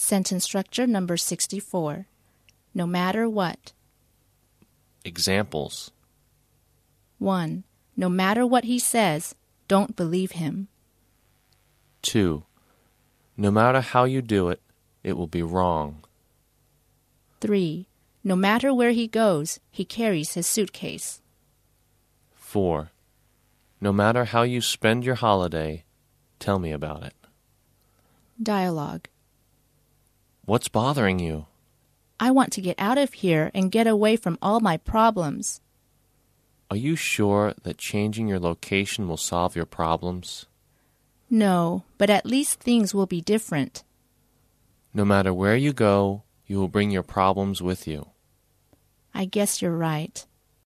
Sentence structure number 64. No matter what. Examples. 1. No matter what he says, don't believe him. 2. No matter how you do it, it will be wrong. 3. No matter where he goes, he carries his suitcase. 4. No matter how you spend your holiday, tell me about it. Dialogue. What's bothering you? I want to get out of here and get away from all my problems. Are you sure that changing your location will solve your problems? No, but at least things will be different. No matter where you go, you will bring your problems with you. I guess you're right.